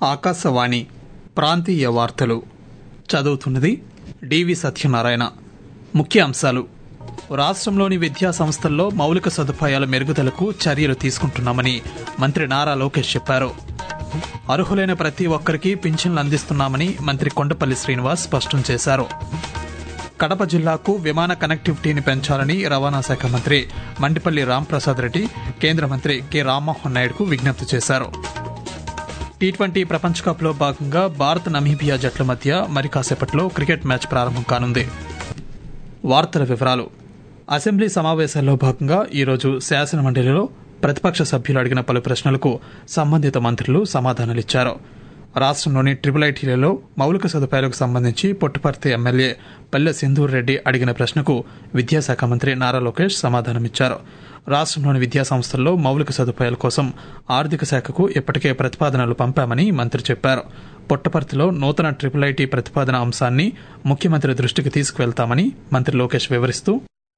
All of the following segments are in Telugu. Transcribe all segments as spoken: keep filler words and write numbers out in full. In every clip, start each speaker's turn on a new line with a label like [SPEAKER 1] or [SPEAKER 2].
[SPEAKER 1] ఆకాశవాణి ప్రాంతీయ వార్తలు చదువుతున్నది డివి సత్యనారాయణ. ముఖ్య అంశాలు: రాష్ట్రంలోని విద్యా సంస్థల్లో మౌలిక సదుపాయాల మెరుగుదలకు చర్యలు తీసుకుంటున్నామని మంత్రి నారా లోకేష్ చెప్పారు. అర్హులైన ప్రతి ఒక్కరికి పింఛన్లు అందిస్తున్నామని మంత్రి కొండపల్లి శ్రీనివాస్ స్పష్టం చేశారు. కడప జిల్లాకు విమాన కనెక్టివిటీని పెంచాలని రవాణా శాఖ మంత్రి మండిపల్లి రాంప్రసాద్ రెడ్డి కేంద్ర మంత్రి కె రామ్మోహన్ నాయుడుకు విజ్ఞప్తి చేశారు. టీ ట్వంటీ ప్రపంచ కప్లో భాగంగా భారత్ నమీబియా జట్ల మధ్య మరి కాసేపట్లో క్రికెట్ మ్యాచ్ ప్రారంభం కానుంది. వార్తల వివరాలు. అసెంబ్లీ సమావేశాల్లో భాగంగా ఈరోజు శాసనమండలిలో ప్రతిపక్ష సభ్యులు అడిగిన పలు ప్రశ్నలకు సంబంధిత మంత్రులు సమాధానాలిచ్చారు. రాష్ట్రంలోని ట్రిపుల్ ఐటీలలో మౌలిక సదుపాయాలకు సంబంధించి పుట్టపర్తి ఎమ్మెల్యే పల్లె సింధూర్ రెడ్డి అడిగిన ప్రశ్నకు విద్యాశాఖ మంత్రి నారా లోకేష్ సమాధానమిచ్చారు. రాష్ట్రంలోని విద్యా సంస్థల్లో మౌలిక సదుపాయాల కోసం ఆర్థిక శాఖకు ఇప్పటికే ప్రతిపాదనలు పంపామని మంత్రి చెప్పారు. పుట్టపర్తిలో నూతన ట్రిపుల్ ఐటీ ప్రతిపాదన అంశాన్ని ముఖ్యమంత్రి దృష్టికి తీసుకువెళ్తామని మంత్రి లోకేష్ వివరిస్తూ,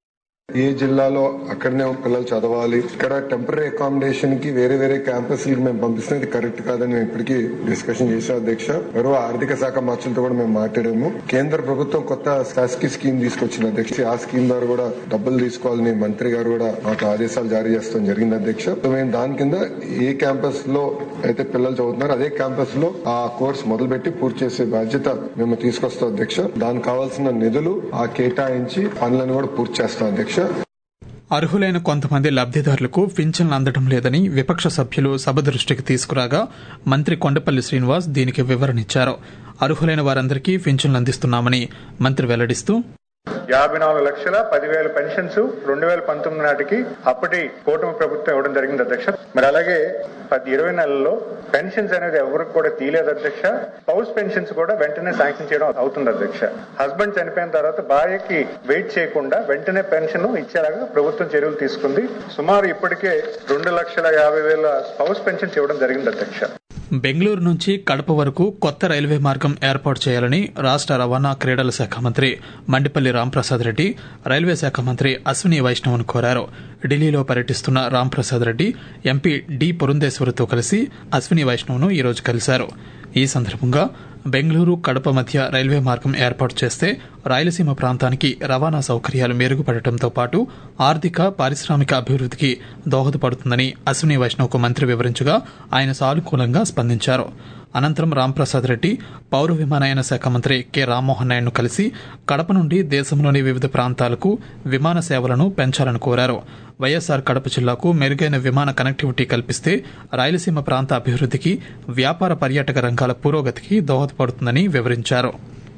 [SPEAKER 2] ఏ జిల్లాలో అక్కడనే పిల్లలు చదవాలి, ఇక్కడ టెంపరీ అకామిడేషన్ కి వేరే వేరే క్యాంపస్ మేము పంపిస్తాం, ఇది కరెక్ట్ కాదని మేము ఇప్పటికీ డిస్కషన్ చేసాం అధ్యక్ష. మరో ఆర్థిక శాఖ మార్చులతో కూడా మేము మాట్లాడాము. కేంద్ర ప్రభుత్వం కొత్త శాసకి స్కీమ్ తీసుకొచ్చింది అధ్యక్ష. ఆ స్కీమ్ ద్వారా కూడా డబ్బులు తీసుకోవాలని మంత్రి గారు కూడా మాకు ఆదేశాలు జారీ చేస్తాం జరిగింది అధ్యక్ష. సో మేము దాని కింద ఏ క్యాంపస్ లో అయితే పిల్లలు చదువుతున్నారో అదే క్యాంపస్ లో ఆ కోర్స్ మొదలుపెట్టి పూర్తి చేసే బాధ్యత మేము తీసుకొస్తాం అధ్యక్ష. దానికి కావాల్సిన నిధులు ఆ కేటాయించి పనులను కూడా పూర్తి చేస్తాం అధ్యక్ష.
[SPEAKER 1] అర్హులైన కొంతమంది లబ్దిదారులకు పింఛన్లు అందడం లేదని విపక్ష సభ్యులు సభ దృష్టికి తీసుకురాగా మంత్రి కొండపల్లి శ్రీనివాస్ దీనికి వివరణిచ్చారు. అర్హులైన వారందరికీ పింఛన్లు అందిస్తున్నామని మంత్రి వెల్లడిస్తూ,
[SPEAKER 3] యాభై నాలుగు లక్షల పదివేల పెన్షన్స్ రెండు వేల పంతొమ్మిది నాటికి అప్పటి కూటమి ప్రభుత్వం ఇవ్వడం జరిగింది అధ్యక్ష. మరి అలాగే పది ఇరవై నెలల్లో పెన్షన్స్ అనేది ఎవరికి కూడా తీయలేదు అధ్యక్ష. హౌస్ పెన్షన్స్ కూడా వెంటనే శాంక్షన్ చేయడం అవుతుంది అధ్యక్ష. హస్బెండ్ చనిపోయిన తర్వాత భార్యకి వెయిట్ చేయకుండా వెంటనే పెన్షన్ ఇచ్చేలాగా ప్రభుత్వం చర్యలు తీసుకుంది. సుమారు ఇప్పటికే రెండు లక్షల యాభై వేల హౌస్ పెన్షన్స్ ఇవ్వడం జరిగింది అధ్యక్ష.
[SPEAKER 1] బెంగళూరు నుంచి కడప వరకు కొత్త రైల్వే మార్గం ఏర్పాటు చేయాలని రాష్ట రవాణా క్రీడల శాఖ మంత్రి మండిపల్లి రాంప్రసాద్ రెడ్డి రైల్వే శాఖ మంత్రి అశ్విని వైష్ణవ్ను కోరారు. ఢిల్లీలో పర్యటిస్తున్న రాంప్రసాద్ రెడ్డి ఎంపీ డి పురంధేశ్వరితో కలిసి అశ్విని వైష్ణవ్ను ఈరోజు కలిశారు. ఈ సందర్భంగా బెంగళూరు కడప మధ్య రైల్వే మార్గం ఏర్పాటు చేస్తే రాయలసీమ ప్రాంతానికి రవాణా సౌకర్యాలు మెరుగుపడటంతో పాటు ఆర్థిక పారిశ్రామిక అభివృద్ధికి దోహదపడుతుందని అశ్విని వైష్ణవ్కు మంత్రి వివరించగా ఆయన సానుకూలంగా స్పందించారు. అనంతరం రాంప్రసాద్ రెడ్డి పౌర విమానయాన శాఖ మంత్రి కె రామ్మోహన్ నాయుడును కలిసి కడప నుండి దేశంలోని వివిధ ప్రాంతాలకు విమాన సేవలను పెంచాలని కోరారు. వైఎస్సార్ కడప జిల్లాకు మెరుగైన విమాన కనెక్టివిటీ కల్పిస్తే రాయలసీమ ప్రాంత అభివృద్ధికి, వ్యాపార పర్యాటక రంగాల పురోగతికి దోహదపడుతుందని వివరించారు.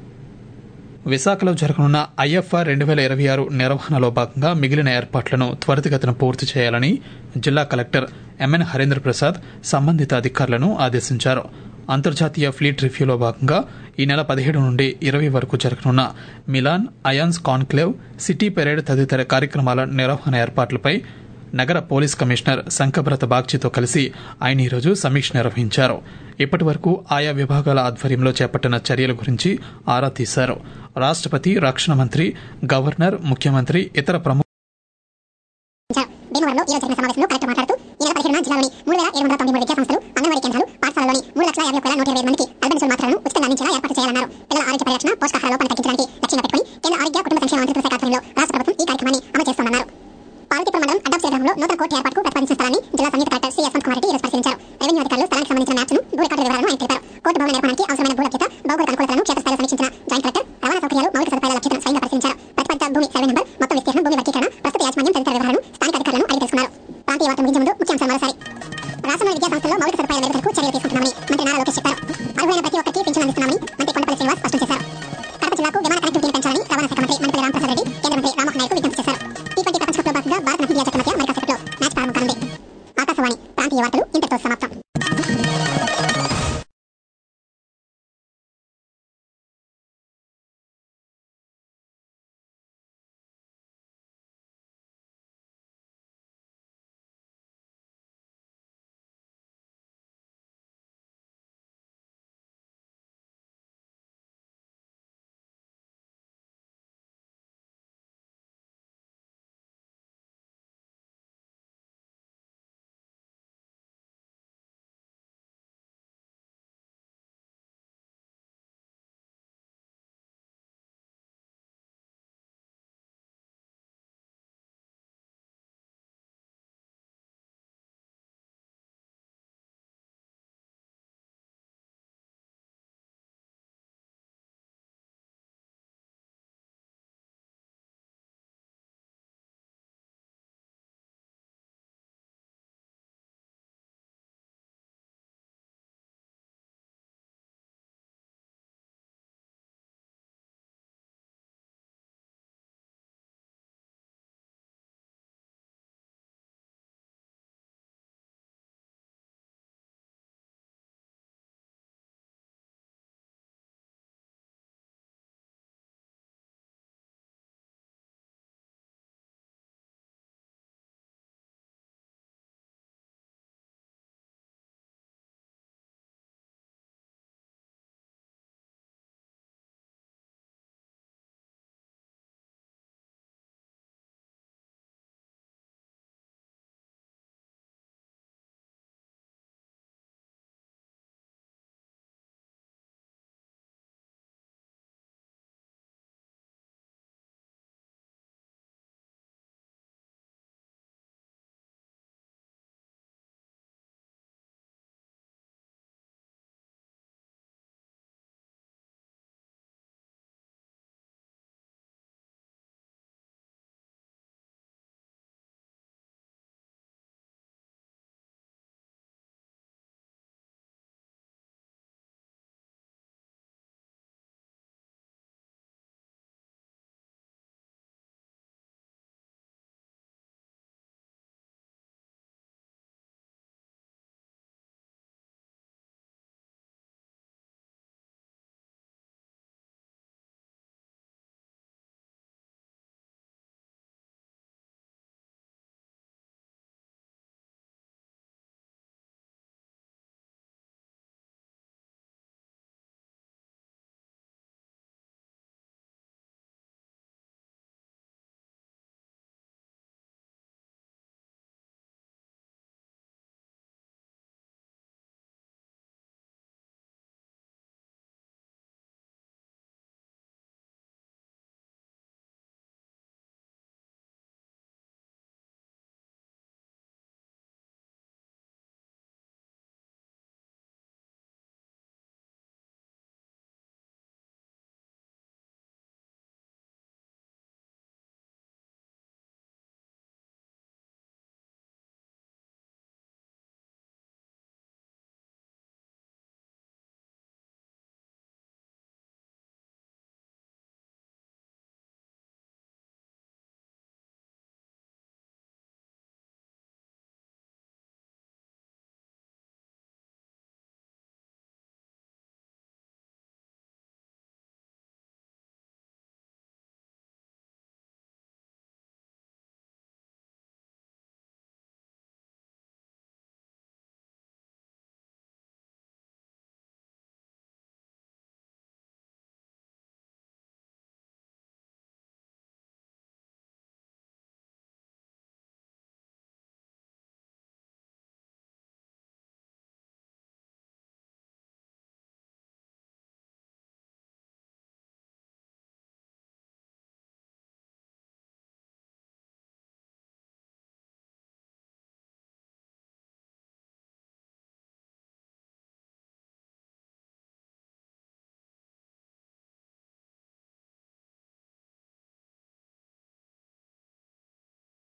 [SPEAKER 1] విశాఖలో జరగనున్న ఐఎఫ్ఆర్ రెండు వేల ఇరవై ఆరు నిర్వహణలో భాగంగా మిగిలిన ఏర్పాట్లను త్వరితగతిన పూర్తి చేయాలని జిల్లా కలెక్టర్ ఎంఎన్ హరేంద్ర ప్రసాద్ సంబంధిత అధికారులను ఆదేశించారు. అంతర్జాతీయ ఫ్లీట్ రివ్యూలో భాగంగా ఈ నెల పదిహేడు నుండి ఇరవై వరకు జరగనున్న Milan, IONS conclave, city parade తదితర కార్యక్రమాల నిర్వహణ ఏర్పాట్లపై నగర పోలీస్ కమిషనర్ శంకభ్రత బాగ్చితో కలిసి ఆయన ఈరోజు సమీక్ష నిర్వహించారు. ఇప్పటి వరకు ఆయా విభాగాల ఆధ్వర్యంలో చేపట్టిన చర్యల గురించి ఆరా తీశారు. రాష్టపతి, రక్షణ మంత్రి, గవర్నర్, ముఖ్యమంత్రి, ఇతర ప్రముఖ
[SPEAKER 4] భీమవరంలో ఈ రోజు జరిగిన సమావేశంలో కలెక్టర్ మాట్లాడుతూ ఈ నెల పదిహేడున జిల్లాలోని మూడు వేల ఏడు వందల తొమ్మిది మూడు విద్యా సంస్థలు, అంగన్వాడీ కేంద్రాలు, పాఠశాలలోని మూడు లక్షల యాభై ఒక వేల నూట ఇరవై మందికి అల్బెన్సోల్ మాత్రలను ఉచితంగా అందించేలా ఏర్పాటు చేయాలన్నారు. పిల్లల ఆరోగ్య పరిరక్షణ, పోషకాహార లోపాన్ని తగ్గించడానికి లక్ష్యంగా పెట్టుకుని కేంద్ర ఆరోగ్య కుటుంబ సంక్షేమ మంత్రిత్వ శాఖ ఆధ్వర్యంలో రాష్ట్ర ప్రభుత్వం ఈ కార్యక్రమాన్ని అమలు చేస్తోందన్నారు. పార్వతీపురం మండలం అడ్డాప్సే గ్రామంలో నూతన కోర్టు ఏర్పాటుకు ప్రతిపాదించిన స్థలాన్ని జిల్లా సంయుక్త కలెక్టర్ సి యశ్వంత్ కుమార్ రెడ్డి ఈరోజు పరిశీలించారు. రెవెన్యూ అధికారులు స్థలానికి సంబంధించిన మ్యాప్స్ ను, భూ రికార్డు వివరాలను ఆయన తెలిపారు. కోర్టు భవన నిర్మాణానికి అవసరమైన భూ లభ్యత, భౌగోళిక అనుకూలతలను క్షేత్రస్థాయిలో సమీక్షించిన జాయింట్ కలెక్టర్ రవాణా సౌకర్యాలు, మౌలిక సదుపాయాల లభ్యతను స్వయంగా పరిశీలించారు. ప్రతిపాదిత భూమి సర్వే నెంబర్, మొత్తం విస్తీర్ణం, భూమి వర్గీకరణ, ప్రస్తుత యాజమాన్యం తదితర